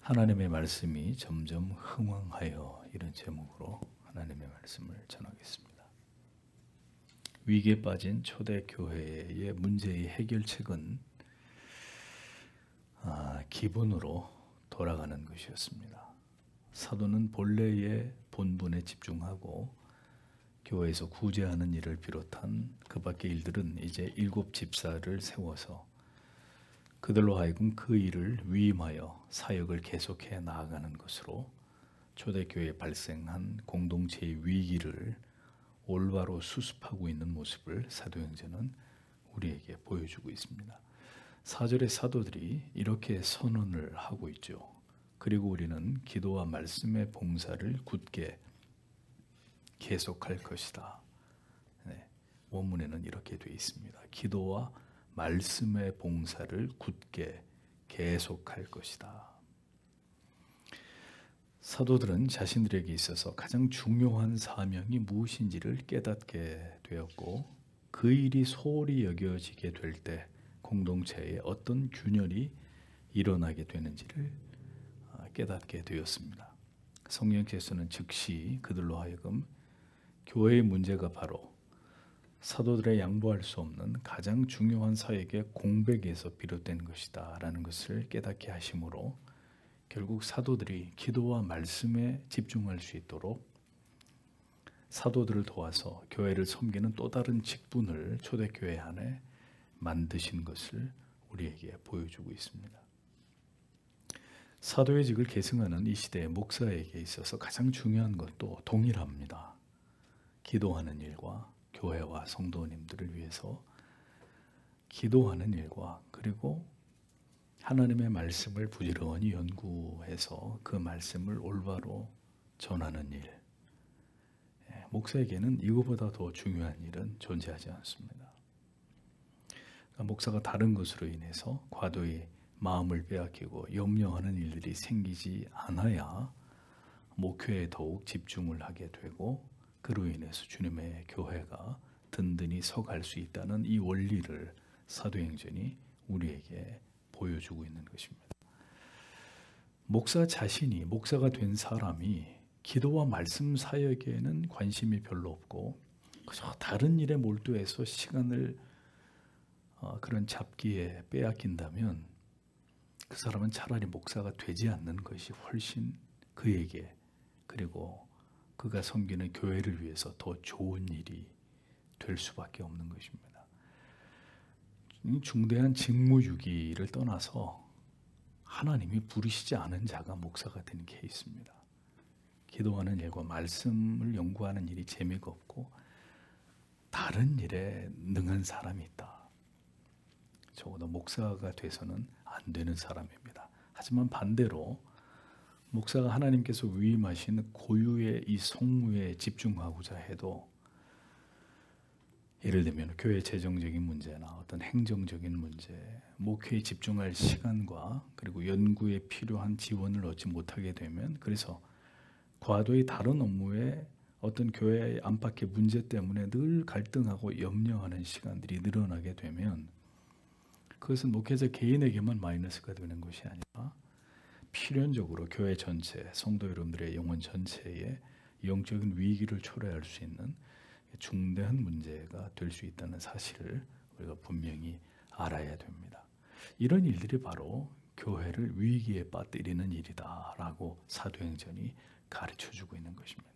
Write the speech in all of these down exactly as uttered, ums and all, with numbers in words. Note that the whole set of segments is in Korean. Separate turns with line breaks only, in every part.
하나님의 말씀이 점점 흥왕하여, 이런 제목으로 하나님의 말씀을 전하겠습니다. 위기에 빠진 초대교회의 문제의 해결책은 아, 기본으로 돌아가는 것이었습니다. 사도는 본래의 본분에 집중하고 교회에서 구제하는 일을 비롯한 그 밖의 일들은 이제 일곱 집사를 세워서 그들로 하여금 그 일을 위임하여 사역을 계속해 나아가는 것으로 초대교회에 발생한 공동체의 위기를 올바로 수습하고 있는 모습을 사도행전은 우리에게 보여주고 있습니다. 사 절의 사도들이 이렇게 선언을 하고 있죠. 그리고 우리는 기도와 말씀의 봉사를 굳게 계속할 것이다. 네, 원문에는 이렇게 되어 있습니다. 기도와 말씀의 봉사를 굳게 계속할 것이다. 사도들은 자신들에게 있어서 가장 중요한 사명이 무엇인지를 깨닫게 되었고, 그 일이 소홀히 여겨지게 될 때 공동체에 어떤 균열이 일어나게 되는지를 깨닫게 되었습니다. 성령께서는 즉시 그들로 하여금 교회의 문제가 바로 사도들의 양보할 수 없는 가장 중요한 사역의 공백에서 비롯된 것이다 라는 것을 깨닫게 하심으로 결국 사도들이 기도와 말씀에 집중할 수 있도록 사도들을 도와서 교회를 섬기는 또 다른 직분을 초대교회 안에 만드신 것을 우리에게 보여주고 있습니다. 사도의 직을 계승하는 이 시대의 목사에게 있어서 가장 중요한 것도 동일합니다. 기도하는 일과 교회와 성도님들을 위해서 기도하는 일과, 그리고 하나님의 말씀을 부지런히 연구해서 그 말씀을 올바로 전하는 일. 목사에게는 이거보다 더 중요한 일은 존재하지 않습니다. 그러니까 목사가 다른 것으로 인해서 과도히 마음을 빼앗기고 염려하는 일들이 생기지 않아야 목회에 더욱 집중을 하게 되고, 그로 인해서 주님의 교회가 든든히 서갈 수 있다는 이 원리를 사도행전이 우리에게 보여주고 있는 것입니다. 목사 자신이, 목사가 된 사람이 기도와 말씀 사역에는 관심이 별로 없고 그저 다른 일에 몰두해서 시간을 어, 그런 잡기에 빼앗긴다면 그 사람은 차라리 목사가 되지 않는 것이 훨씬 그에게, 그리고 그가 섬기는 교회를 위해서 더 좋은 일이 될 수밖에 없는 것입니다. 중대한 직무유기를 떠나서 하나님이 부르시지 않은 자가 목사가 되는 케이스입니다. 기도하는 일과 말씀을 연구하는 일이 재미가 없고 다른 일에 능한 사람이 있다. 적어도 목사가 돼서는 안 되는 사람입니다. 하지만 반대로 목사가 하나님께서 위임하신 고유의 이 성무에 집중하고자 해도, 예를 들면 교회 재정적인 문제나 어떤 행정적인 문제, 목회에 집중할 시간과 그리고 연구에 필요한 지원을 얻지 못하게 되면, 그래서 과도히 다른 업무에 어떤 교회의 안팎의 문제 때문에 늘 갈등하고 염려하는 시간들이 늘어나게 되면 그것은 목회자 개인에게만 마이너스가 되는 것이 아니라 필연적으로 교회 전체, 성도 여러분들의 영혼 전체에 영적인 위기를 초래할 수 있는 중대한 문제가 될 수 있다는 사실을 우리가 분명히 알아야 됩니다. 이런 일들이 바로 교회를 위기에 빠뜨리는 일이다라고 사도행전이 가르쳐주고 있는 것입니다.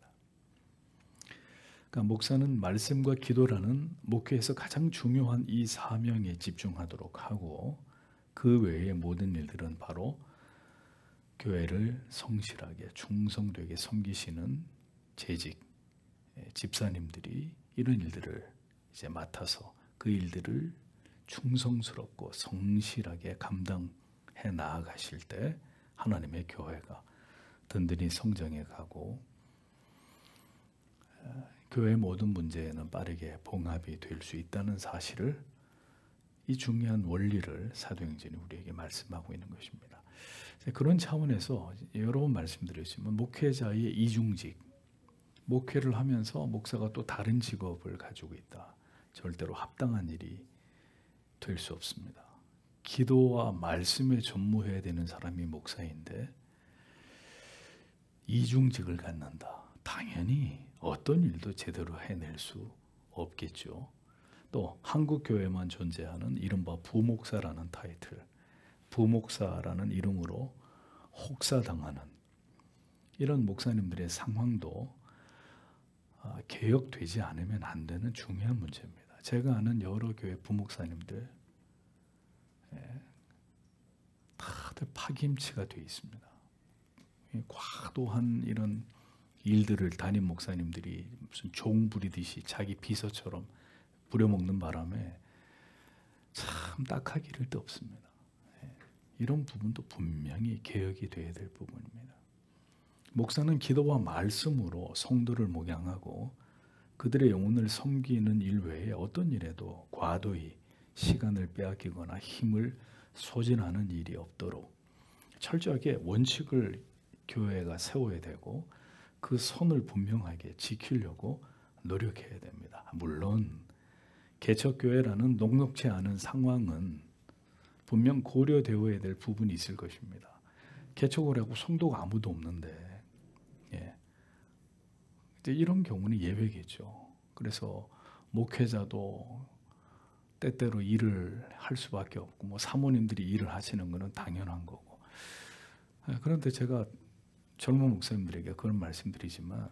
그러니까 목사는 말씀과 기도라는 목회에서 가장 중요한 이 사명에 집중하도록 하고, 그 외의 모든 일들은 바로 교회를 성실하게 충성되게 섬기시는 재직 집사님들이 이런 일들을 이제 맡아서 그 일들을 충성스럽고 성실하게 감당해 나아가실 때 하나님의 교회가 든든히 성장해 가고 교회의 모든 문제에는 빠르게 봉합이 될 수 있다는 사실을, 이 중요한 원리를 사도행전이 우리에게 말씀하고 있는 것입니다. 그런 차원에서 여러 번 말씀드렸지만 목회자의 이중직, 목회를 하면서 목사가 또 다른 직업을 가지고 있다. 절대로 합당한 일이 될 수 없습니다. 기도와 말씀에 전무해야 되는 사람이 목사인데 이중직을 갖는다. 당연히 어떤 일도 제대로 해낼 수 없겠죠. 또 한국 교회만 존재하는 이른바 부목사라는 타이틀, 부목사라는 이름으로 혹사당하는 이런 목사님들의 상황도 개혁되지 않으면 안 되는 중요한 문제입니다. 제가 아는 여러 교회 부목사님들 다들 파김치가 되어 있습니다. 과도한 이런 일들을 담임 목사님들이 무슨 종 부리듯이 자기 비서처럼 부려먹는 바람에 참 딱하기를 데 없습니다. 이런 부분도 분명히 개혁이 돼야 될 부분입니다. 목사는 기도와 말씀으로 성도를 목양하고 그들의 영혼을 섬기는 일 외에 어떤 일에도 과도히 시간을 빼앗기거나 힘을 소진하는 일이 없도록 철저하게 원칙을 교회가 세워야 되고 그 선을 분명하게 지키려고 노력해야 됩니다. 물론 개척교회라는 녹록지 않은 상황은 분명 고려되어야 될 부분이 있을 것입니다. 개척을 하고 성도가 아무도 없는데 예. 이제 이런 경우는 예외겠죠. 그래서 목회자도 때때로 일을 할 수밖에 없고 뭐 사모님들이 일을 하시는 것은 당연한 거고. 그런데 제가 젊은 목사님들에게 그런 말씀드리지만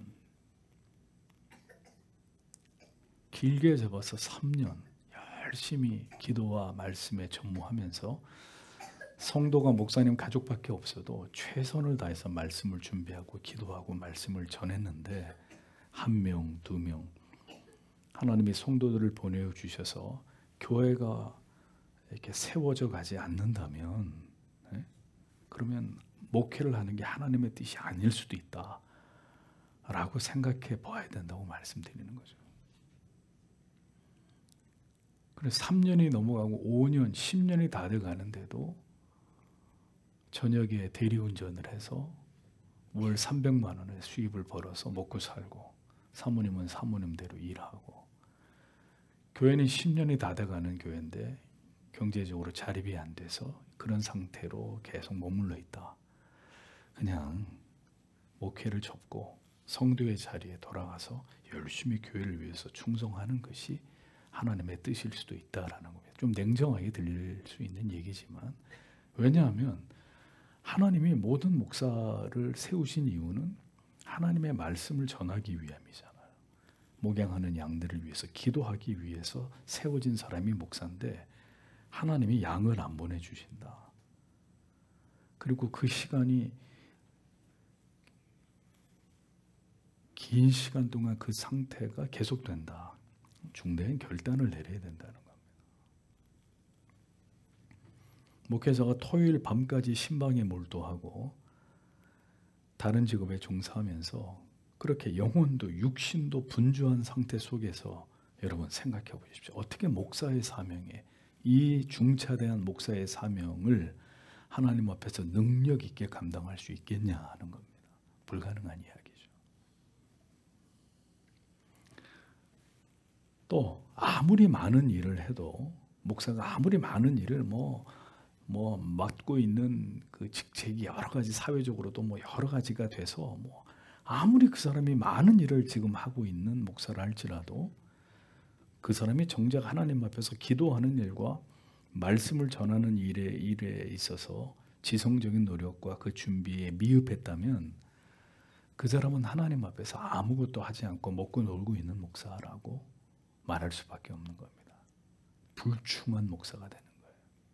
길게 잡아서 삼 년 열심히 기도와 말씀에 전무하면서 성도가 목사님 가족밖에 없어도 최선을 다해서 말씀을 준비하고 기도하고 말씀을 전했는데 한 명, 두 명 하나님이 성도들을 보내주셔서 교회가 이렇게 세워져 가지 않는다면 네? 그러면 목회를 하는 게 하나님의 뜻이 아닐 수도 있다라고 생각해 봐야 된다고 말씀드리는 거죠. 그래서 삼 년이 넘어가고 오 년, 십 년이 다 돼가는데도 저녁에 대리운전을 해서 월 삼백만 원의 수입을 벌어서 먹고 살고 사모님은 사모님대로 일하고 교회는 십 년이 다 돼가는 교회인데 경제적으로 자립이 안 돼서 그런 상태로 계속 머물러 있다. 그냥 목회를 접고 성도의 자리에 돌아가서 열심히 교회를 위해서 충성하는 것이 하나님의 뜻일 수도 있다라는 겁니다. 좀 냉정하게 들릴 수 있는 얘기지만 왜냐하면 하나님이 모든 목사를 세우신 이유는 하나님의 말씀을 전하기 위함이잖아요. 목양하는 양들을 위해서 기도하기 위해서 세워진 사람이 목사인데 하나님이 양을 안 보내주신다. 그리고 그 시간이 긴 시간 동안 그 상태가 계속된다. 중대한 결단을 내려야 된다는 겁니다. 목회자가 토요일 밤까지 신방에 몰두하고 다른 직업에 종사하면서 그렇게 영혼도 육신도 분주한 상태 속에서 여러분 생각해 보십시오. 어떻게 목사의 사명에 이 중차대한 목사의 사명을 하나님 앞에서 능력 있게 감당할 수 있겠냐 하는 겁니다. 불가능한 이야기죠. 또 아무리 많은 일을 해도 목사가 아무리 많은 일을 뭐 뭐 맡고 있는 그 직책이 여러 가지 사회적으로도 뭐 여러 가지가 돼서 뭐 아무리 그 사람이 많은 일을 지금 하고 있는 목사라 할지라도 그 사람이 정작 하나님 앞에서 기도하는 일과 말씀을 전하는 일에 일에 있어서 지성적인 노력과 그 준비에 미흡했다면 그 사람은 하나님 앞에서 아무것도 하지 않고 먹고 놀고 있는 목사라고 말할 수밖에 없는 겁니다. 불충한 목사가 되는 거예요.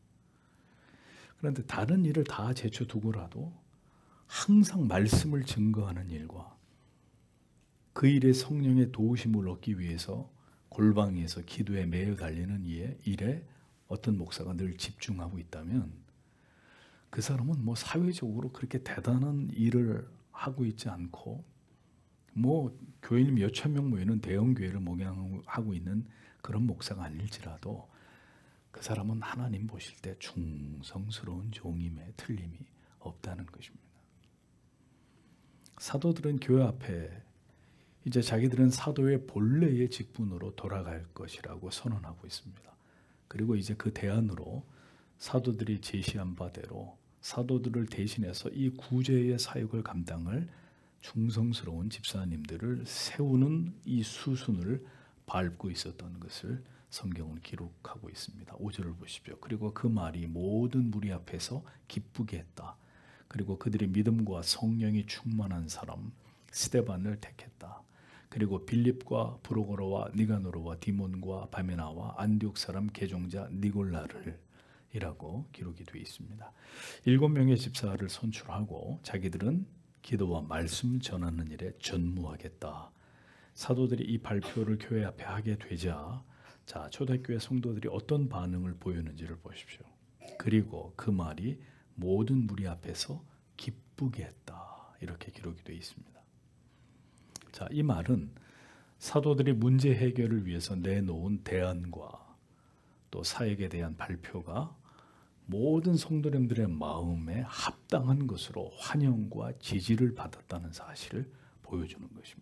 그런데 다른 일을 다 제쳐두고라도 항상 말씀을 증거하는 일과 그 일에 성령의 도우심을 얻기 위해서 골방에서 기도에 매여 달리는 일에 어떤 목사가 늘 집중하고 있다면 그 사람은 뭐 사회적으로 그렇게 대단한 일을 하고 있지 않고 뭐 교인 몇천 명 모이는 대형 교회를 목양하고 있는 그런 목사가 아닐지라도 그 사람은 하나님 보실 때 충성스러운 종임에 틀림이 없다는 것입니다. 사도들은 교회 앞에 이제 자기들은 사도의 본래의 직분으로 돌아갈 것이라고 선언하고 있습니다. 그리고 이제 그 대안으로 사도들이 제시한 바대로 사도들을 대신해서 이 구제의 사역을 감당할 충성스러운 집사님들을 세우는 이 수순을 밟고 있었던 것을 성경은 기록하고 있습니다. 오 절을 보십시오. 그리고 그 말이 모든 무리 앞에서 기쁘게 했다. 그리고 그들이 믿음과 성령이 충만한 사람 스데반을 택했다. 그리고 빌립과 브로고로와 니가노르와 디몬과 바메나와 안디옥 사람 개종자 니골라를 이라고 기록이 되어 있습니다. 일곱 명의 집사를 선출하고 자기들은 기도와 말씀 전하는 일에 전무하겠다. 사도들이 이 발표를 교회 앞에 하게 되자 자, 초대교회 성도들이 어떤 반응을 보였는지를 보십시오. 그리고 그 말이 모든 무리 앞에서 기쁘게 했다. 이렇게 기록이 되어 있습니다. 자, 이 말은 사도들이 문제 해결을 위해서 내놓은 대안과 또 사역에 대한 발표가 모든 성도님들의 마음에 합당한 것으로 환영과 지지를 받았다는 사실을 보여주는 것입니다.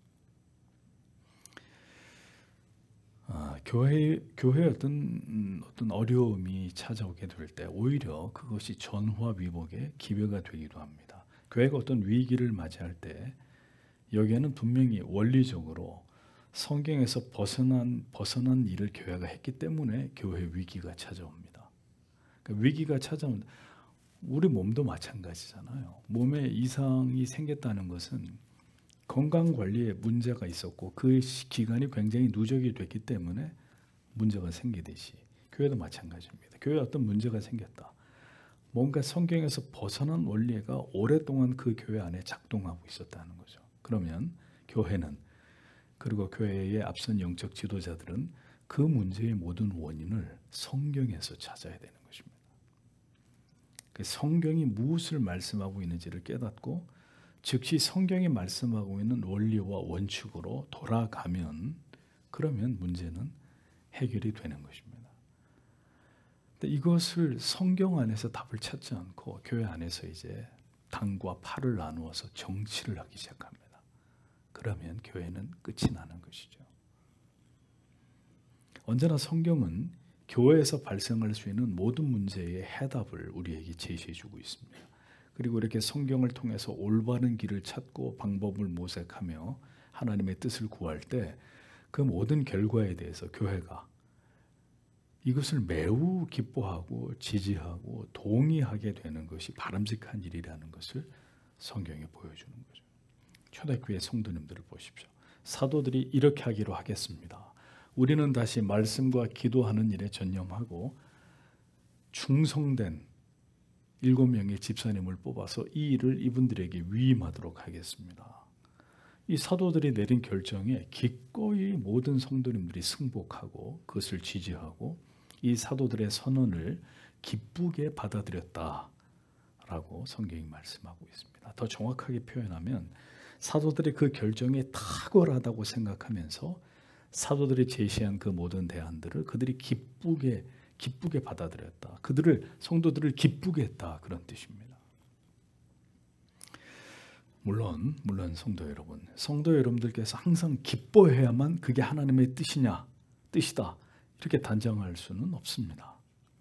아, 교회 교회 어떤 음, 어떤 어려움이 찾아오게 될 때 오히려 그것이 전화 위복의 기회가 되기도 합니다. 교회가 어떤 위기를 맞이할 때 여기에는 분명히 원리적으로 성경에서 벗어난 벗어난 일을 교회가 했기 때문에 교회 위기가 찾아옵니다. 그러니까 위기가 찾아온 우리 몸도 마찬가지잖아요. 몸에 이상이 생겼다는 것은 건강 관리에 문제가 있었고 그 기간이 굉장히 누적이 됐기 때문에 문제가 생기듯이 교회도 마찬가지입니다. 교회에 어떤 문제가 생겼다. 뭔가 성경에서 벗어난 원리가 오랫동안 그 교회 안에 작동하고 있었다는 거죠. 그러면 교회는 그리고 교회의 앞선 영적 지도자들은 그 문제의 모든 원인을 성경에서 찾아야 되는 것입니다. 성경이 무엇을 말씀하고 있는지를 깨닫고 즉시 성경이 말씀하고 있는 원리와 원칙으로 돌아가면 그러면 문제는 해결이 되는 것입니다. 근데 이것을 성경 안에서 답을 찾지 않고 교회 안에서 이제 당과 팔을 나누어서 정치를 하기 시작합니다. 그러면 교회는 끝이 나는 것이죠. 언제나 성경은 교회에서 발생할 수 있는 모든 문제의 해답을 우리에게 제시해 주고 있습니다. 그리고 이렇게 성경을 통해서 올바른 길을 찾고 방법을 모색하며 하나님의 뜻을 구할 때 그 모든 결과에 대해서 교회가 이것을 매우 기뻐하고 지지하고 동의하게 되는 것이 바람직한 일이라는 것을 성경에 보여주는 거죠. 초대교회 성도님들을 보십시오. 사도들이 이렇게 하기로 하겠습니다. 우리는 다시 말씀과 기도하는 일에 전념하고 충성된 일곱 명의 집사님을 뽑아서 이 일을 이분들에게 위임하도록 하겠습니다. 이 사도들이 내린 결정에 기꺼이 모든 성도님들이 승복하고 그것을 지지하고 이 사도들의 선언을 기쁘게 받아들였다라고 성경이 말씀하고 있습니다. 더 정확하게 표현하면 사도들이 그 결정이 탁월하다고 생각하면서 사도들이 제시한 그 모든 대안들을 그들이 기쁘게 기쁘게 받아들였다. 그들을 성도들을 기쁘게 했다. 그런 뜻입니다. 물론 물론 성도 여러분, 성도 여러분들께서 항상 기뻐해야만 그게 하나님의 뜻이냐, 뜻이다. 이렇게 단정할 수는 없습니다.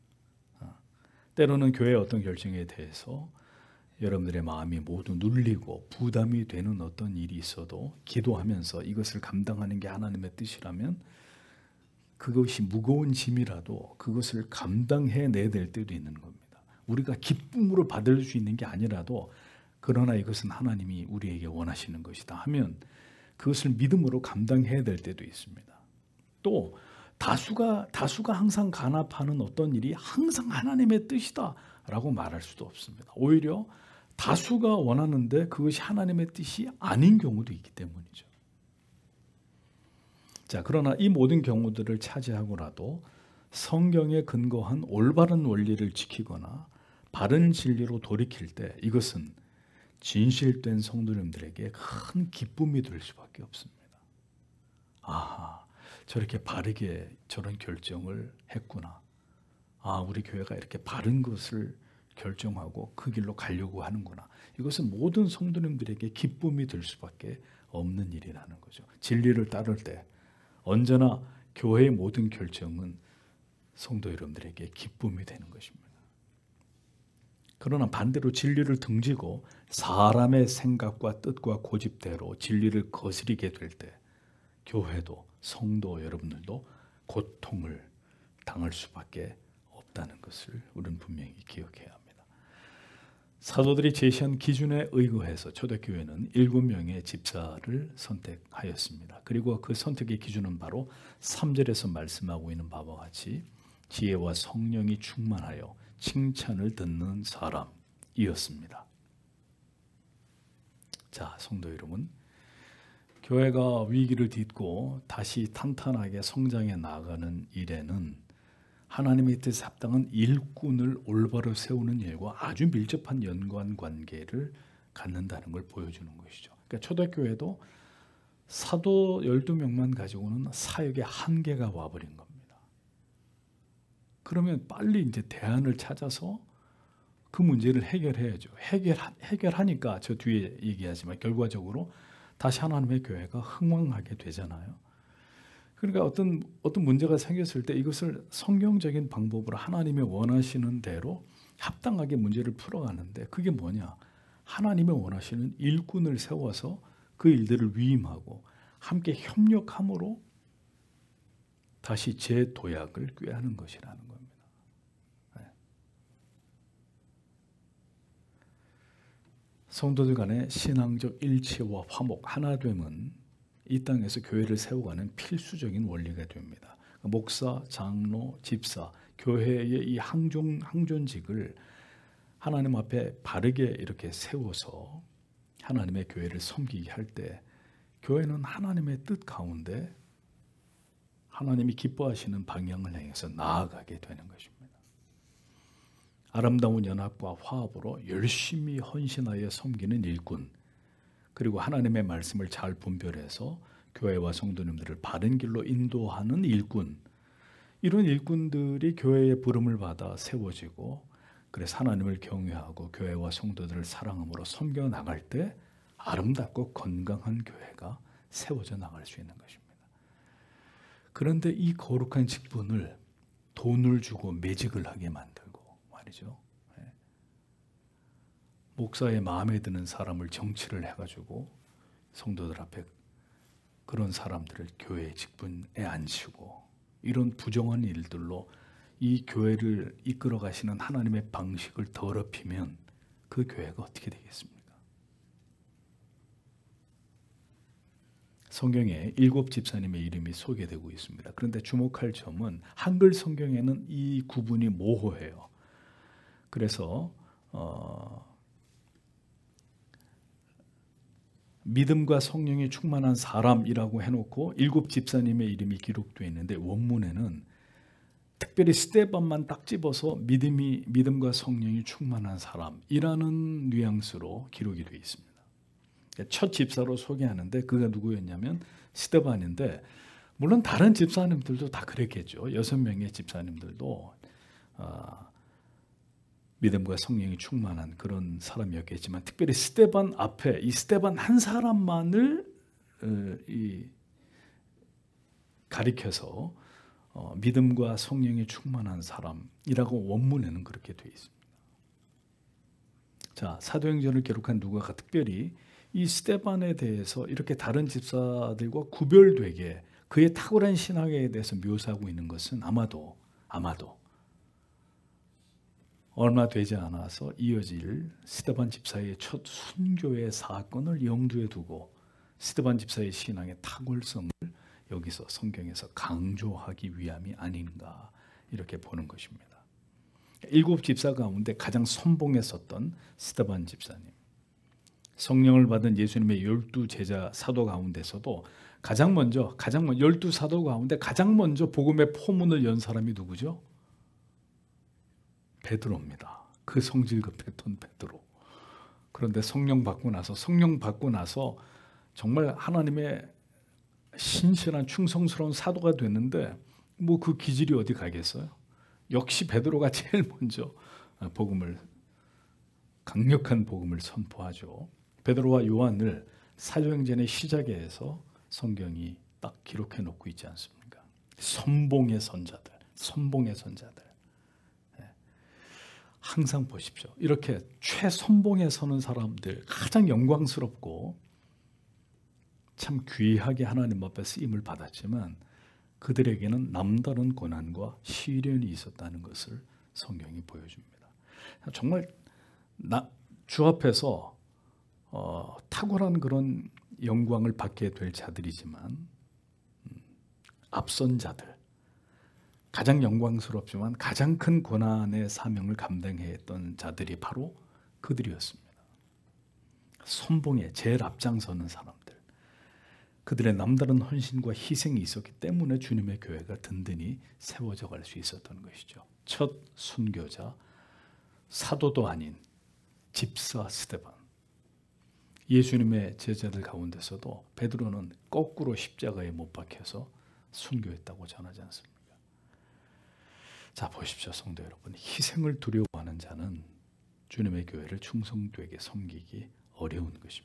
때로는 교회의 어떤 결정에 대해서 여러분들의 마음이 모두 눌리고 부담이 되는 어떤 일이 있어도 기도하면서 이것을 감당하는 게 하나님의 뜻이라면 그것이 무거운 짐이라도 그것을 감당해내야 될 때도 있는 겁니다. 우리가 기쁨으로 받을 수 있는 게 아니라도 그러나 이것은 하나님이 우리에게 원하시는 것이다 하면 그것을 믿음으로 감당해야 될 때도 있습니다. 또 다수가 다수가 항상 간합하는 어떤 일이 항상 하나님의 뜻이다라고 말할 수도 없습니다. 오히려 다수가 원하는데 그것이 하나님의 뜻이 아닌 경우도 있기 때문이죠. 자, 그러나 이 모든 경우들을 차지하고라도 성경에 근거한 올바른 원리를 지키거나 바른 진리로 돌이킬 때 이것은 진실된 성도님들에게 큰 기쁨이 될 수밖에 없습니다. 아, 저렇게 바르게 저런 결정을 했구나. 아, 우리 교회가 이렇게 바른 것을 결정하고 그 길로 가려고 하는구나. 이것은 모든 성도님들에게 기쁨이 될 수밖에 없는 일이라는 거죠. 진리를 따를 때 언제나 교회의 모든 결정은 성도 여러분들에게 기쁨이 되는 것입니다. 그러나 반대로 진리를 등지고 사람의 생각과 뜻과 고집대로 진리를 거스리게 될 때 교회도 성도 여러분들도 고통을 당할 수밖에 없다는 것을 우리는 분명히 기억해야 합니다. 사도들이 제시한 기준에 의거해서 초대교회는 일곱 명의 집사를 선택하였습니다. 그리고 그 선택의 기준은 바로 삼 절에서 말씀하고 있는 바와 같이 지혜와 성령이 충만하여 칭찬을 듣는 사람이었습니다. 자, 성도 여러분, 교회가 위기를 딛고 다시 탄탄하게 성장해 나가는 일에는 하나님의 뜻에 합당한 일꾼을 올바로 세우는 일과 아주 밀접한 연관 관계를 갖는다는 걸 보여주는 것이죠. 그러니까 초대교회도 사도 열두 명만 가지고는 사역의 한계가 와버린 겁니다. 그러면 빨리 이제 대안을 찾아서 그 문제를 해결해야죠. 해결, 해결하니까 저 뒤에 얘기하지만 결과적으로 다시 하나님의 교회가 흥왕하게 되잖아요. 그러니까 어떤, 어떤 문제가 생겼을 때 이것을 성경적인 방법으로 하나님이 원하시는 대로 합당하게 문제를 풀어가는데 그게 뭐냐? 하나님이 원하시는 일꾼을 세워서 그 일들을 위임하고 함께 협력함으로 다시 재도약을 꾀하는 것이라는 겁니다. 네. 성도들 간의 신앙적 일치와 화목, 하나됨은 이 땅에서 교회를 세워가는 필수적인 원리가 됩니다. 목사, 장로, 집사, 교회의 이 항존, 항존직을 하나님 앞에 바르게 이렇게 세워서 하나님의 교회를 섬기게 할 때 교회는 하나님의 뜻 가운데 하나님이 기뻐하시는 방향을 향해서 나아가게 되는 것입니다. 아름다운 연합과 화합으로 열심히 헌신하여 섬기는 일꾼, 그리고 하나님의 말씀을 잘 분별해서 교회와 성도님들을 바른 길로 인도하는 일꾼, 이런 일꾼들이 교회의 부름을 받아 세워지고 그래서 하나님을 경외하고 교회와 성도들을 사랑함으로 섬겨 나갈 때 아름답고 건강한 교회가 세워져 나갈 수 있는 것입니다. 그런데 이 거룩한 직분을 돈을 주고 매직을 하게 만들고 말이죠. 목사의 마음에 드는 사람을 정치를 해가지고 성도들 앞에 그런 사람들을 교회의 직분에 앉히고 이런 부정한 일들로 이 교회를 이끌어 가시는 하나님의 방식을 더럽히면 그 교회가 어떻게 되겠습니까? 성경에 일곱 집사님의 이름이 소개되고 있습니다. 그런데 주목할 점은 한글 성경에는 이 구분이 모호해요. 그래서 어, 믿음과 성령이 충만한 사람이라고 해놓고 일곱 집사님의 이름이 기록되어 있는데 원문에는 특별히 스데반만 딱 집어서 믿음이, 믿음과 성령이 충만한 사람이라는 뉘앙스로 기록이 되어 있습니다. 첫 집사로 소개하는데 그가 누구였냐면 스데반인데, 물론 다른 집사님들도 다 그랬겠죠. 여섯 명의 집사님들도 어, 믿음과 성령이 충만한 그런 사람이었겠지만 특별히 스데반 앞에 이 스데반 한 사람만을 어, 이 가리켜서 어, 믿음과 성령이 충만한 사람이라고 원문에는 그렇게 되어 있습니다. 자, 사도행전을 기록한 누가가 특별히 이 스데반에 대해서 이렇게 다른 집사들과 구별되게 그의 탁월한 신앙에 대해서 묘사하고 있는 것은 아마도 아마도 얼마 되지 않아서 이어질 스데반 집사의 첫 순교의 사건을 염두에 두고 스데반 집사의 신앙의 탁월성을 여기서 성경에서 강조하기 위함이 아닌가 이렇게 보는 것입니다. 일곱 집사 가운데 가장 선봉했었던 스데반 집사님, 성령을 받은 예수님의 열두 제자 사도 가운데서도 가장 먼저 가장 먼저 열두 사도 가운데 가장 먼저 복음의 포문을 연 사람이 누구죠? 베드로입니다. 그 성질급 했던 베드로. 그런데 성령 받고 나서 성령 받고 나서 정말 하나님의 신실한 충성스러운 사도가 됐는데 뭐 그 기질이 어디 가겠어요? 역시 베드로가 제일 먼저 복음을 강력한 복음을 선포하죠. 베드로와 요한을 사도행전의 시작에 해서 성경이 딱 기록해 놓고 있지 않습니까? 선봉의 선자들, 선봉의 선자들. 항상 보십시오. 이렇게 최선봉에 서는 사람들, 가장 영광스럽고 참 귀하게 하나님 앞에 쓰임을 받았지만 그들에게는 남다른 고난과 시련이 있었다는 것을 성경이 보여줍니다. 정말 나, 주 앞에서 어, 탁월한 그런 영광을 받게 될 자들이지만 음, 앞선 자들, 가장 영광스럽지만 가장 큰 고난의 사명을 감당해야 했던 자들이 바로 그들이었습니다. 선봉에 제일 앞장서는 사람들, 그들의 남다른 헌신과 희생이 있었기 때문에 주님의 교회가 든든히 세워져 갈 수 있었던 것이죠. 첫 순교자, 사도도 아닌 집사 스데반. 예수님의 제자들 가운데서도 베드로는 거꾸로 십자가에 못 박혀서 순교했다고 전하지 않습니까? 자, 보십시오, 성도 여러분. 희생을 두려워하는 자는 주님의 교회를 충성되게 섬기기 어려운 것입니다.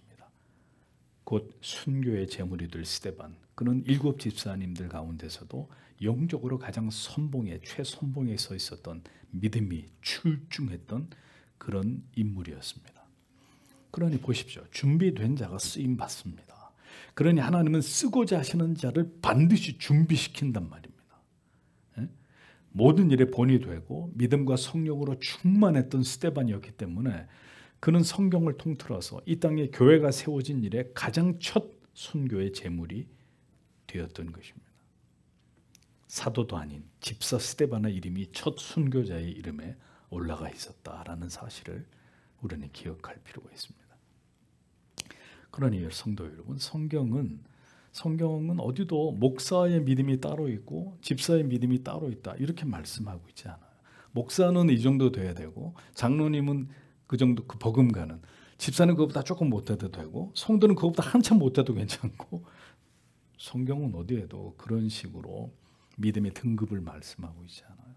곧 순교의 제물이 될 스데반, 그는 일곱 집사님들 가운데서도 영적으로 가장 선봉에, 최선봉에 서 있었던 믿음이 출중했던 그런 인물이었습니다. 그러니 보십시오. 준비된 자가 쓰임 받습니다. 그러니 하나님은 쓰고자 하시는 자를 반드시 준비시킨단 말입니다. 예? 모든 일에 본이 되고 믿음과 성령으로 충만했던 스데반이었기 때문에 그는 성경을 통틀어서 이 땅에 교회가 세워진 일에 가장 첫 순교의 제물이 되었던 것입니다. 사도도 아닌 집사 스데반의 이름이 첫 순교자의 이름에 올라가 있었다라는 사실을 우리는 기억할 필요가 있습니다. 그러니 성도 여러분, 성경은 성경은 어디도 목사의 믿음이 따로 있고 집사의 믿음이 따로 있다 이렇게 말씀하고 있지 않아요. 목사는 이 정도 돼야 되고 장로님은 그 정도, 그 버금가는, 집사는 그것보다 조금 못해도 되고 성도는 그것보다 한참 못해도 괜찮고, 성경은 어디에도 그런 식으로 믿음의 등급을 말씀하고 있지 않아요.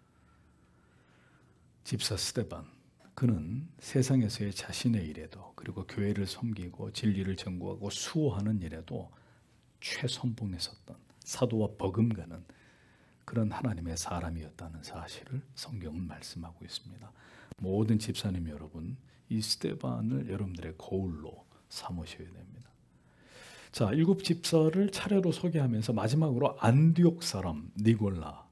집사 스데반, 그는 세상에서의 자신의 일에도, 그리고 교회를 섬기고 진리를 전구하고 수호하는 일에도 최선봉에 섰던 사도와 버금가는 그런 하나님의 사람이었다는 사실을 성경은 말씀하고 있습니다. 모든 집사님 여러분, 이 스데반을 여러분들의 거울로 삼으셔야 됩니다. 자, 일곱 집사를 차례로 소개하면서 마지막으로 안디옥 사람 니골라,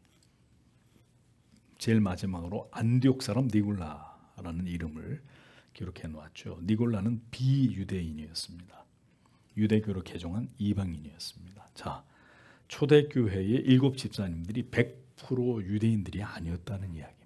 제일 마지막으로 안디옥 사람 니골라라는 이름을 기록해 놓았죠. 니골라는 비유대인이었습니다. 유대교로 개종한 이방인이었습니다. 자, 초대교회의 일곱 집사님들이 백 퍼센트 유대인들이 아니었다는 이야기입니다.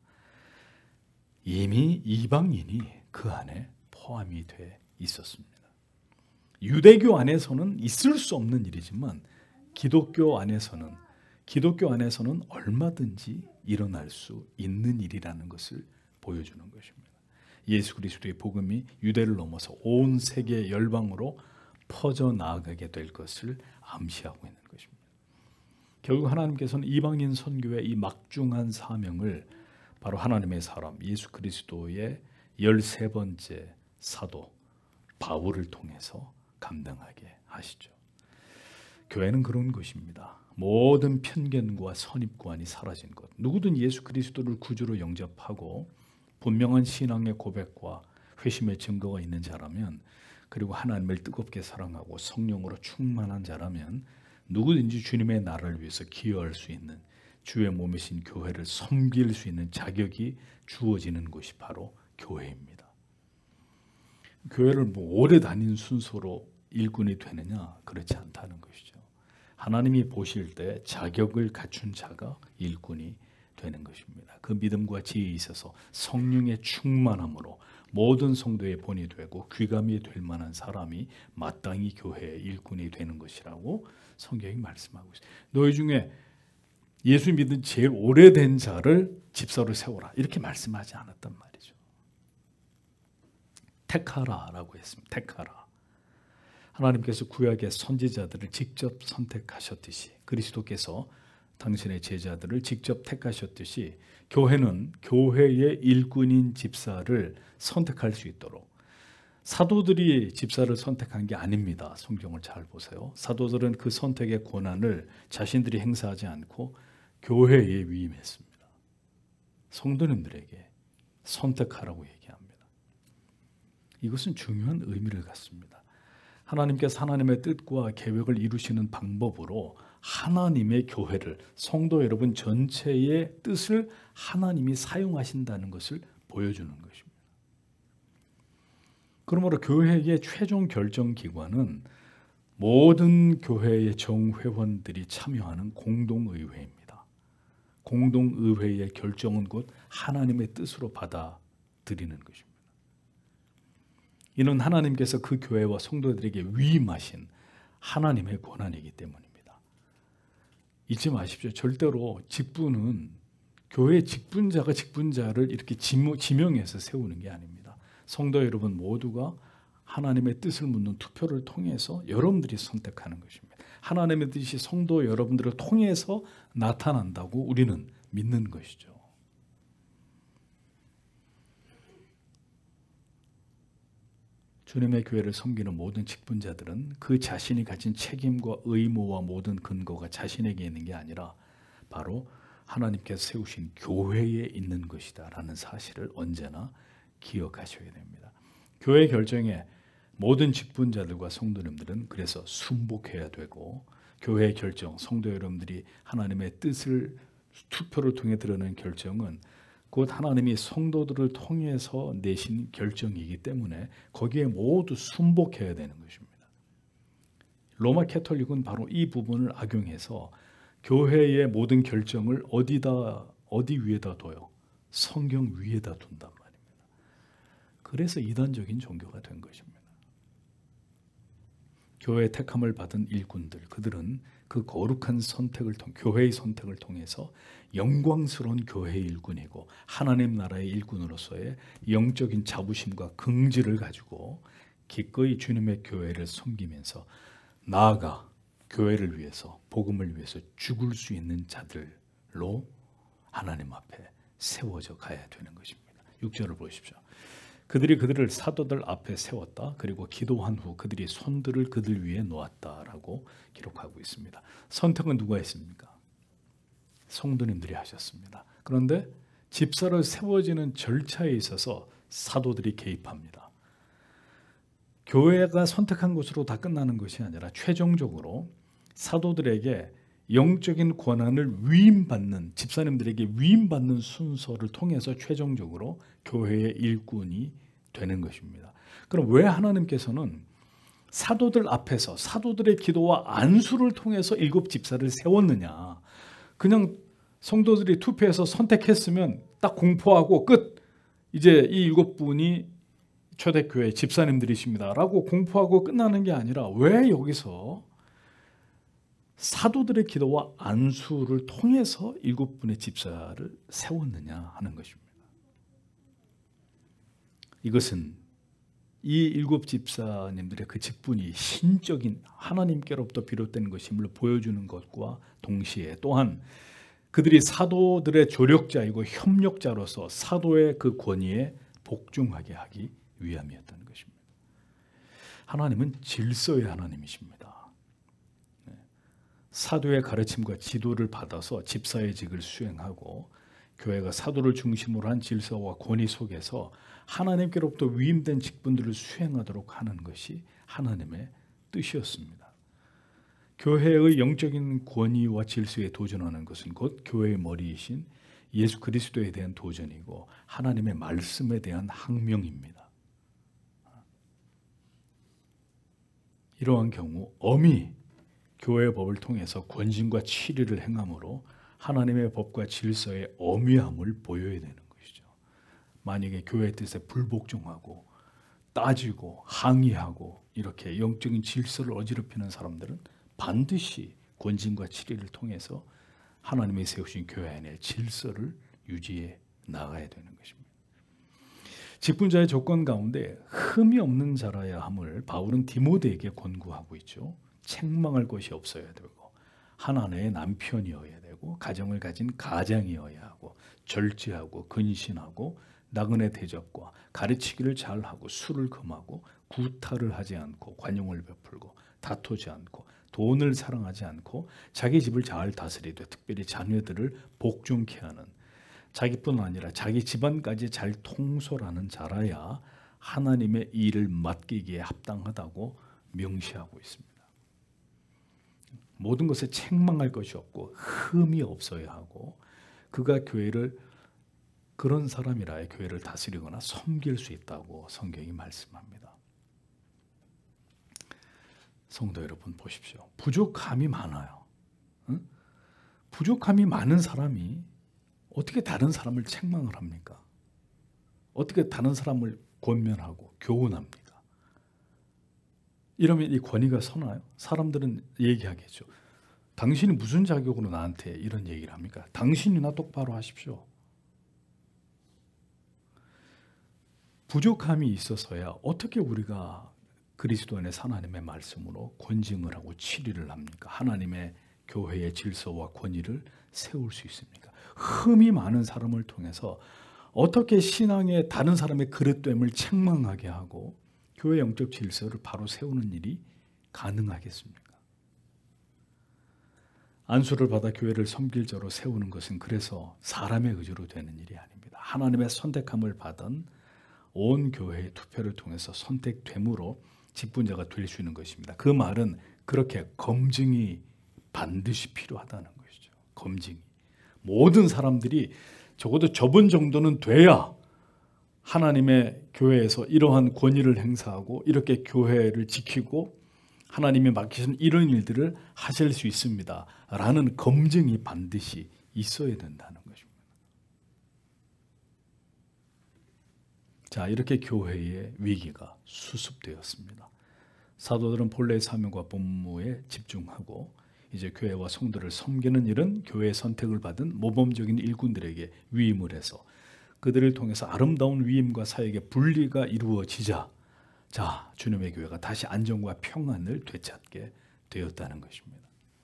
이미 이방인이 그 안에 포함이 돼 있었습니다. 유대교 안에서는 있을 수 없는 일이지만 기독교 안에서는 기독교 안에서는 얼마든지 일어날 수 있는 일이라는 것을 보여주는 것입니다. 예수 그리스도의 복음이 유대를 넘어서 온 세계 열방으로 퍼져 나아가게 될 것을 암시하고 있는 것입니다. 결국 하나님께서는 이방인 선교의 이 막중한 사명을 바로 하나님의 사람 예수 그리스도의 열세 번째 사도 바울을 통해서 감당하게 하시죠. 교회는 그런 것입니다. 모든 편견과 선입관이 사라진 것. 누구든 예수 그리스도를 구주로 영접하고 분명한 신앙의 고백과 회심의 증거가 있는 자라면, 그리고 하나님을 뜨겁게 사랑하고 성령으로 충만한 자라면 누구든지 주님의 나라를 위해서 기여할 수 있는, 주의 몸이신 교회를 섬길 수 있는 자격이 주어지는 곳이 바로 교회입니다. 교회를 뭐 오래 다닌 순서로 일꾼이 되느냐? 그렇지 않다는 것이죠. 하나님이 보실 때 자격을 갖춘 자가 일꾼이 되는 것입니다. 그 믿음과 지혜에 있어서 성령의 충만함으로 모든 성도의 본이 되고 귀감이 될 만한 사람이 마땅히 교회의 일꾼이 되는 것이라고 성경이 말씀하고 있어요. 너희 중에 예수 믿은 제일 오래된 자를 집사로 세워라 이렇게 말씀하지 않았단 말이죠. 택하라라고 했습니다. 택하라. 하나님께서 구약의 선지자들을 직접 선택하셨듯이, 그리스도께서 당신의 제자들을 직접 택하셨듯이 교회는 교회의 일꾼인 집사를 선택할 수 있도록, 사도들이 집사를 선택한 게 아닙니다. 성경을 잘 보세요. 사도들은 그 선택의 권한을 자신들이 행사하지 않고 교회에 위임했습니다. 성도님들에게 선택하라고 얘기합니다. 이것은 중요한 의미를 갖습니다. 하나님께서 하나님의 뜻과 계획을 이루시는 방법으로 하나님의 교회를, 성도 여러분 전체의 뜻을 하나님이 사용하신다는 것을 보여주는 것입니다. 그러므로 교회의 최종 결정 기관은 모든 교회의 정회원들이 참여하는 공동의회입니다. 공동의회의 결정은 곧 하나님의 뜻으로 받아들이는 것입니다. 이는 하나님께서 그 교회와 성도들에게 위임하신 하나님의 권한이기 때문입니다. 잊지 마십시오. 절대로 직분은 교회 직분자가 직분자를 이렇게 지명해서 세우는 게 아닙니다. 성도 여러분 모두가 하나님의 뜻을 묻는 투표를 통해서 여러분들이 선택하는 것입니다. 하나님의 뜻이 성도 여러분들을 통해서 나타난다고 우리는 믿는 것이죠. 주님의 교회를 섬기는 모든 직분자들은 그 자신이 가진 책임과 의무와 모든 근거가 자신에게 있는 게 아니라 바로 하나님께서 세우신 교회에 있는 것이다 라는 사실을 언제나 기억하셔야 됩니다. 교회 결정에 모든 직분자들과 성도님들은 그래서 순복해야 되고, 교회의 결정, 성도 여러분들이 하나님의 뜻을 투표를 통해 드러낸 결정은 곧 하나님이 성도들을 통해서 내신 결정이기 때문에 거기에 모두 순복해야 되는 것입니다. 로마 캐톨릭은 바로 이 부분을 악용해서 교회의 모든 결정을 어디다 어디 위에다 둬요? 성경 위에다 둔단 말입니다. 그래서 이단적인 종교가 된 것입니다. 교회의 택함을 받은 일꾼들, 그들은 그 거룩한 선택을 통, 교회의 선택을 통해서 영광스러운 교회의 일꾼이고 하나님 나라의 일꾼으로서의 영적인 자부심과 긍지를 가지고 기꺼이 주님의 교회를 섬기면서 나아가 교회를 위해서, 복음을 위해서 죽을 수 있는 자들로 하나님 앞에 세워져 가야 되는 것입니다. 육 절을 보십시오. 그들이 그들을 사도들 앞에 세웠다. 그리고 기도한 후 그들이 손들을 그들 위에 놓았다라고 기록하고 있습니다. 선택은 누가 했습니까? 성도님들이 하셨습니다. 그런데 집사로 세워지는 절차에 있어서 사도들이 개입합니다. 교회가 선택한 것으로 다 끝나는 것이 아니라 최종적으로 사도들에게 영적인 권한을 위임받는, 집사님들에게 위임받는 순서를 통해서 최종적으로 교회의 일꾼이 되는 것입니다. 그럼 왜 하나님께서는 사도들 앞에서 사도들의 기도와 안수를 통해서 일곱 집사를 세웠느냐? 그냥 성도들이 투표해서 선택했으면 딱 공포하고 끝! 이제 이 일곱 분이 초대교회 집사님들이십니다라고 공포하고 끝나는 게 아니라 왜 여기서 사도들의 기도와 안수를 통해서 일곱 분의 집사를 세웠느냐 하는 것입니다. 이것은 이 일곱 집사님들의 그 직분이 신적인 하나님께로부터 비롯된 것임을 보여주는 것과 동시에 또한 그들이 사도들의 조력자이고 협력자로서 사도의 그 권위에 복종하게 하기 위함이었다는 것입니다. 하나님은 질서의 하나님이십니다. 사도의 가르침과 지도를 받아서 집사의 직을 수행하고 교회가 사도를 중심으로 한 질서와 권위 속에서 하나님께로부터 위임된 직분들을 수행하도록 하는 것이 하나님의 뜻이었습니다. 교회의 영적인 권위와 질서에 도전하는 것은 곧 교회의 머리이신 예수 그리스도에 대한 도전이고 하나님의 말씀에 대한 항명입니다. 이러한 경우 엄히 교회의 법을 통해서 권징과 치리를 행함으로 하나님의 법과 질서의 엄위함을 보여야 되는 것이죠. 만약에 교회의 뜻에 불복종하고 따지고 항의하고 이렇게 영적인 질서를 어지럽히는 사람들은 반드시 권징과 치리를 통해서 하나님이 세우신 교회 안에 질서를 유지해 나가야 되는 것입니다. 직분자의 조건 가운데 흠이 없는 자라야 함을 바울은 디모데에게 권고하고 있죠. 책망할 것이 없어야 되고 한 아내의 남편이어야 되고 가정을 가진 가장이어야 하고 절제하고 근신하고 나그네 대접과 가르치기를 잘하고 술을 금하고 구타를 하지 않고 관용을 베풀고 다투지 않고 돈을 사랑하지 않고 자기 집을 잘 다스리되 특별히 자녀들을 복종케 하는 자기뿐 아니라 자기 집안까지 잘 통솔하는 자라야 하나님의 일을 맡기기에 합당하다고 명시하고 있습니다. 모든 것에 책망할 것이 없고 흠이 없어야 하고 그가 교회를 그런 사람이라야 교회를 다스리거나 섬길 수 있다고 성경이 말씀합니다. 성도 여러분 보십시오. 부족함이 많아요. 응? 부족함이 많은 사람이 어떻게 다른 사람을 책망을 합니까? 어떻게 다른 사람을 권면하고 교훈합니까? 이러면 이 권위가 서나요? 사람들은 얘기하겠죠. 당신이 무슨 자격으로 나한테 이런 얘기를 합니까? 당신이나 똑바로 하십시오. 부족함이 있어서야 어떻게 우리가 그리스도 안에 하나님의 말씀으로 권징을 하고 치리를 합니까? 하나님의 교회의 질서와 권위를 세울 수 있습니까? 흠이 많은 사람을 통해서 어떻게 신앙의 다른 사람의 그릇됨을 책망하게 하고 교회 영적 질서를 바로 세우는 일이 가능하겠습니까? 안수를 받아 교회를 섬길 자로 세우는 것은 그래서 사람의 의지로 되는 일이 아닙니다. 하나님의 선택함을 받은 온 교회의 투표를 통해서 선택됨으로 직분자가 될 수 있는 것입니다. 그 말은 그렇게 검증이 반드시 필요하다는 것이죠. 검증이. 모든 사람들이 적어도 저번 정도는 돼야 하나님의 교회에서 이러한 권위를 행사하고 이렇게 교회를 지키고 하나님이 맡기신 이런 일들을 하실 수 있습니다. 라는 검증이 반드시 있어야 된다는 것입니다. 자, 이렇게 교회의 위기가 수습되었습니다. 사도들은 본래의 사명과 본무에 집중하고 이제 교회와 성도를 섬기는 일은 교회의 선택을 받은 모범적인 일꾼들에게 위임을 해서 그들을 통해서 아름다운 위임과 사역의 분리가 이루어지자 자, 주님의 교회가 다시 안정과 평안을 되찾게 되었다는 것입니다.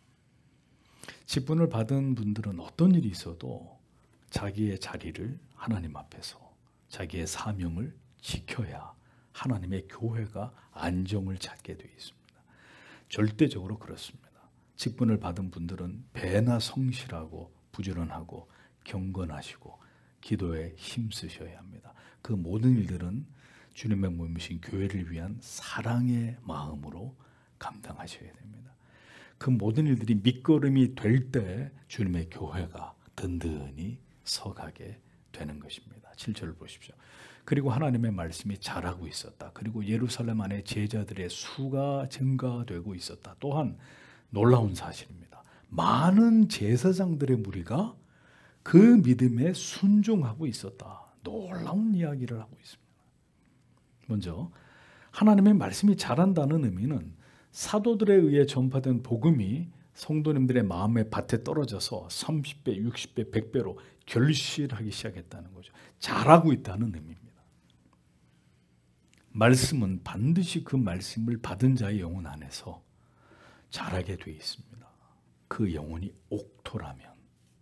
직분을 받은 분들은 어떤 일이 있어도 자기의 자리를 하나님 앞에서 자기의 사명을 지켜야 하나님의 교회가 안정을 찾게 되어 있습니다. 절대적으로 그렇습니다. 직분을 받은 분들은 배나 성실하고 부지런하고 경건하시고 기도에 힘쓰셔야 합니다. 그 모든 일들은 주님의 몸이신 교회를 위한 사랑의 마음으로 감당하셔야 됩니다. 그 모든 일들이 밑거름이 될 때 주님의 교회가 든든히 서가게 되는 것입니다. 칠 절을 보십시오. 그리고 하나님의 말씀이 자라고 있었다. 그리고 예루살렘 안에 제자들의 수가 증가되고 있었다. 또한 놀라운 사실입니다. 많은 제사장들의 무리가 그 믿음에 순종하고 있었다. 놀라운 이야기를 하고 있습니다. 먼저 하나님의 말씀이 자란다는 의미는 사도들에 의해 전파된 복음이 성도님들의 마음의 밭에 떨어져서 삼십 배, 육십 배, 백 배로 결실하기 시작했다는 거죠. 자라고 있다는 의미입니다. 말씀은 반드시 그 말씀을 받은 자의 영혼 안에서 자라게 되어 있습니다. 그 영혼이 옥토라면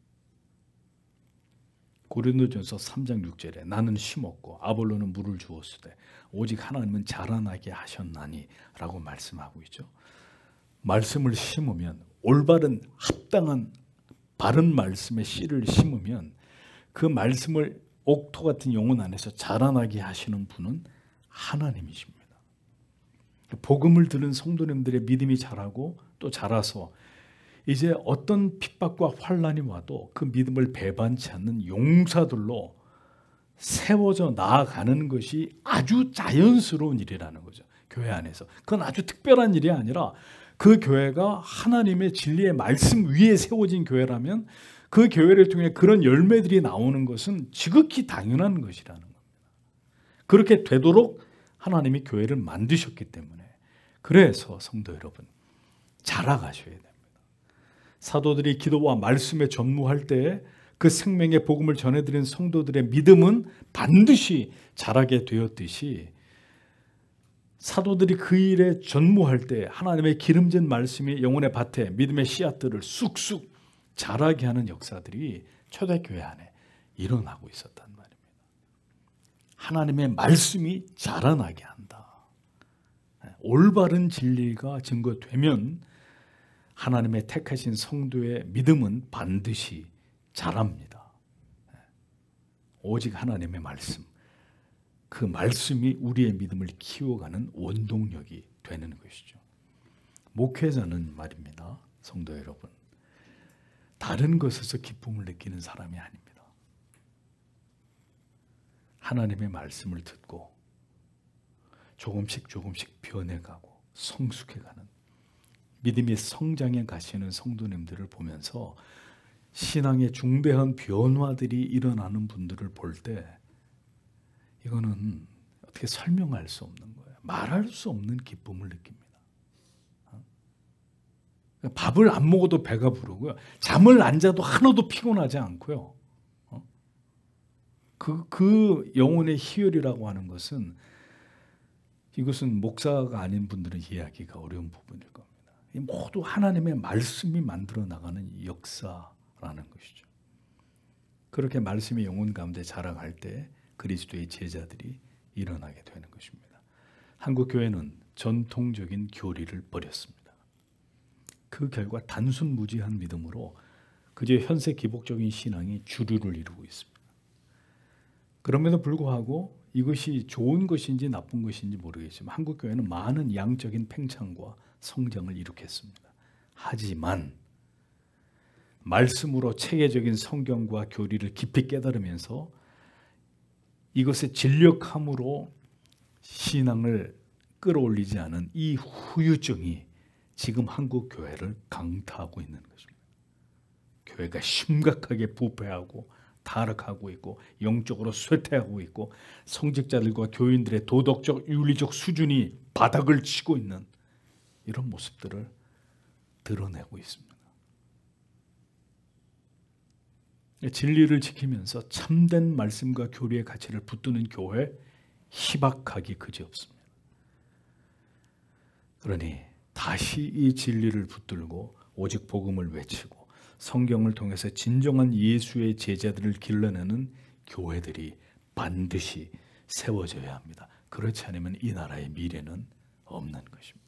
고린도전서 삼 장 육 절에 나는 심었고 아볼로는 물을 주었으되 오직 하나님은 자라나게 하셨나니 라고 말씀하고 있죠. 말씀을 심으면 올바른 합당한 바른 말씀의 씨를 심으면 그 말씀을 옥토 같은 영혼 안에서 자라나게 하시는 분은 하나님이십니다. 복음을 들은 성도님들의 믿음이 자라고 또 자라서 이제 어떤 핍박과 환난이 와도 그 믿음을 배반치 않는 용사들로 세워져 나아가는 것이 아주 자연스러운 일이라는 거죠. 교회 안에서. 그건 아주 특별한 일이 아니라 그 교회가 하나님의 진리의 말씀 위에 세워진 교회라면 그 교회를 통해 그런 열매들이 나오는 것은 지극히 당연한 것이라는 겁니다. 그렇게 되도록 하나님이 교회를 만드셨기 때문에 그래서 성도 여러분 자라가셔야 됩니다. 사도들이 기도와 말씀에 전무할 때에 그 생명의 복음을 전해드린 성도들의 믿음은 반드시 자라게 되었듯이 사도들이 그 일에 전무할 때 하나님의 기름진 말씀이 영혼의 밭에 믿음의 씨앗들을 쑥쑥 자라게 하는 역사들이 초대교회 안에 일어나고 있었단 말입니다. 하나님의 말씀이 자라나게 한다. 올바른 진리가 증거되면 하나님의 택하신 성도의 믿음은 반드시 자랍니다. 오직 하나님의 말씀, 그 말씀이 우리의 믿음을 키워가는 원동력이 되는 것이죠. 목회자는 말입니다. 성도 여러분, 다른 것에서 기쁨을 느끼는 사람이 아닙니다. 하나님의 말씀을 듣고 조금씩 조금씩 변해가고 성숙해가는 믿음의 성장에 가시는 성도님들을 보면서 신앙의 중대한 변화들이 일어나는 분들을 볼 때 이거는 어떻게 설명할 수 없는 거예요. 말할 수 없는 기쁨을 느낍니다. 밥을 안 먹어도 배가 부르고요. 잠을 안 자도 하나도 피곤하지 않고요. 그, 그 영혼의 희열이라고 하는 것은 이것은 목사가 아닌 분들은 이해하기가 어려운 부분일 겁니다. 모두 하나님의 말씀이 만들어 나가는 역사라는 것이죠. 그렇게 말씀이 영혼 가운데 자라갈 때 그리스도의 제자들이 일어나게 되는 것입니다. 한국 교회는 전통적인 교리를 버렸습니다. 그 결과 단순무지한 믿음으로 그저 현세 기복적인 신앙이 주류를 이루고 있습니다. 그럼에도 불구하고 이것이 좋은 것인지 나쁜 것인지 모르겠지만 한국 교회는 많은 양적인 팽창과 성장을 이룩했습니다. 하지만 말씀으로 체계적인 성경과 교리를 깊이 깨달으면서 이것의 진력함으로 신앙을 끌어올리지 않은 이 후유증이 지금 한국 교회를 강타하고 있는 것입니다. 교회가 심각하게 부패하고 타락하고 있고 영적으로 쇠퇴하고 있고 성직자들과 교인들의 도덕적 윤리적 수준이 바닥을 치고 있는 이런 모습들을 드러내고 있습니다. 진리를 지키면서 참된 말씀과 교리의 가치를 붙드는 교회 희박하기 그지없습니다. 그러니 다시 이 진리를 붙들고 오직 복음을 외치고 성경을 통해서 진정한 예수의 제자들을 길러내는 교회들이 반드시 세워져야 합니다. 그렇지 않으면 이 나라의 미래는 없는 것입니다.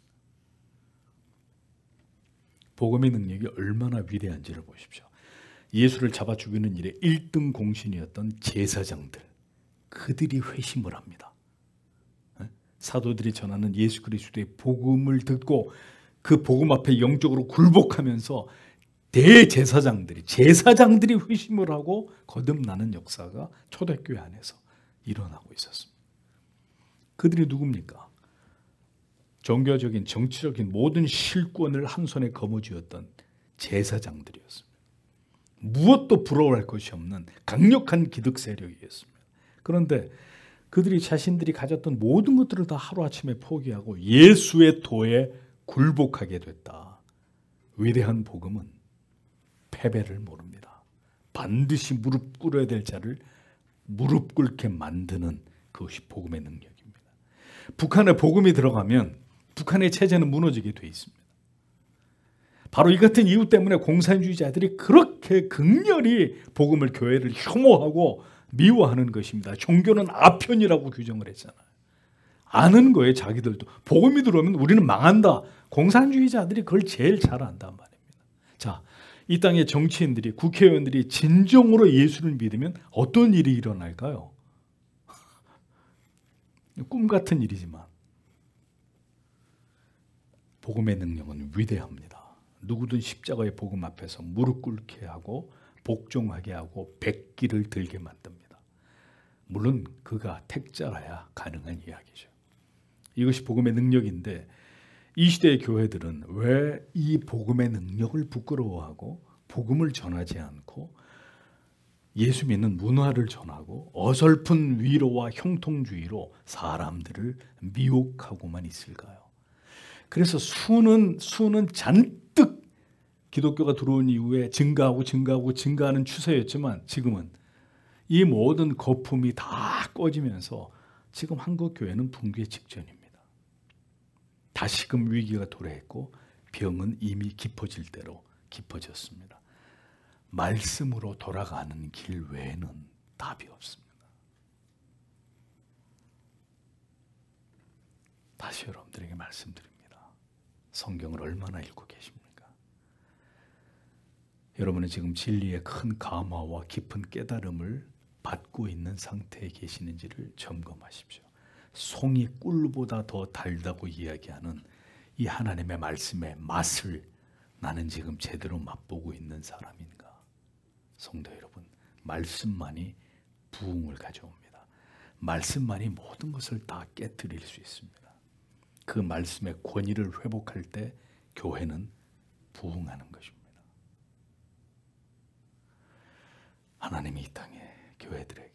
복음의 능력이 얼마나 위대한지를 보십시오. 예수를 잡아 죽이는 일에 일 등 공신이었던 제사장들, 그들이 회심을 합니다. 사도들이 전하는 예수 그리스도의 복음을 듣고 그 복음 앞에 영적으로 굴복하면서 대제사장들이 제사장들이 회심을 하고 거듭나는 역사가 초대교회 안에서 일어나고 있었습니다. 그들이 누굽니까? 종교적인 정치적인 모든 실권을 한 손에 거머쥐었던 제사장들이었습니다. 무엇도 부러워할 것이 없는 강력한 기득 세력이었습니다. 그런데 그들이 자신들이 가졌던 모든 것들을 다 하루아침에 포기하고 예수의 도에 굴복하게 됐다. 위대한 복음은 패배를 모릅니다. 반드시 무릎 꿇어야 될 자를 무릎 꿇게 만드는 그것이 복음의 능력입니다. 북한에 복음이 들어가면 북한의 체제는 무너지게 돼 있습니다. 바로 이 같은 이유 때문에 공산주의자들이 그렇게 극렬히 복음을, 교회를 혐오하고 미워하는 것입니다. 종교는 아편이라고 규정을 했잖아요. 아는 거예요, 자기들도. 복음이 들어오면 우리는 망한다. 공산주의자들이 그걸 제일 잘 안단 말입니다. 자, 이 땅의 정치인들이, 국회의원들이 진정으로 예수를 믿으면 어떤 일이 일어날까요? 꿈 같은 일이지만 복음의 능력은 위대합니다. 누구든 십자가의 복음 앞에서 무릎 꿇게 하고 복종하게 하고 백기를 들게 만듭니다. 물론 그가 택자라야 가능한 이야기죠. 이것이 복음의 능력인데 이 시대의 교회들은 왜 이 복음의 능력을 부끄러워하고 복음을 전하지 않고 예수 믿는 문화를 전하고 어설픈 위로와 형통주의로 사람들을 미혹하고만 있을까요? 그래서 수는 수는 잔뜩 기독교가 들어온 이후에 증가하고 증가하고 증가하는 추세였지만 지금은 이 모든 거품이 다 꺼지면서 지금 한국 교회는 붕괴 직전입니다. 다시금 위기가 도래했고 병은 이미 깊어질 대로 깊어졌습니다. 말씀으로 돌아가는 길 외에는 답이 없습니다. 다시 여러분들에게 말씀드립니다. 성경을 얼마나 읽고 계십니까? 여러분은 지금 진리의 큰 감화와 깊은 깨달음을 받고 있는 상태에 계시는지를 점검하십시오. 송이 꿀보다 더 달다고 이야기하는 이 하나님의 말씀의 맛을 나는 지금 제대로 맛보고 있는 사람인가? 성도 여러분, 말씀만이 부흥을 가져옵니다. 말씀만이 모든 것을 다 깨뜨릴 수 있습니다. 그 말씀의 권위를 회복할 때 교회는 부흥하는 것입니다. 하나님이 이 땅에 교회들에게